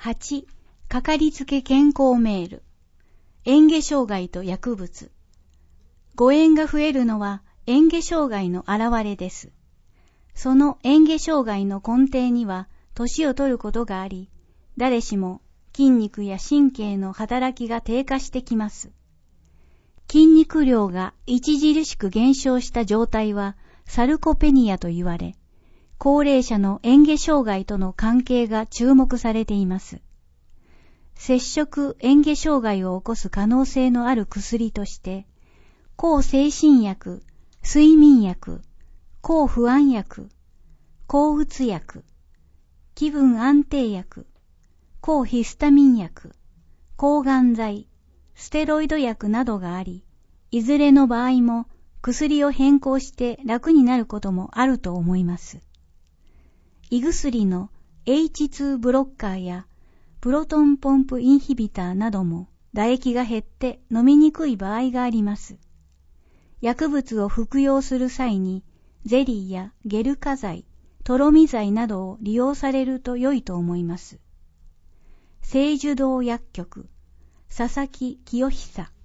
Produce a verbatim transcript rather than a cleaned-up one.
はち、かかりつけ健康メール。嚥下障害と薬物。誤嚥が増えるのは嚥下障害の現れです。その嚥下障害の根底には年を取ることがあり、誰しも筋肉や神経の働きが低下してきます。筋肉量が著しく減少した状態はサルコペニアと言われ、高齢者の嚥下障害との関係が注目されています。摂食嚥下障害を起こす可能性のある薬として、抗精神薬、睡眠薬、抗不安薬、抗うつ薬、気分安定薬、抗ヒスタミン薬、抗がん剤、ステロイド薬などがあり、いずれの場合も薬を変更して楽になることもあると思います。胃薬の エイチツー ブロッカーやプロトンポンプインヒビターなども唾液が減って飲みにくい場合があります。薬物を服用する際にゼリーやゲル化剤、とろみ剤などを利用されると良いと思います。聖樹堂薬局、佐々木清久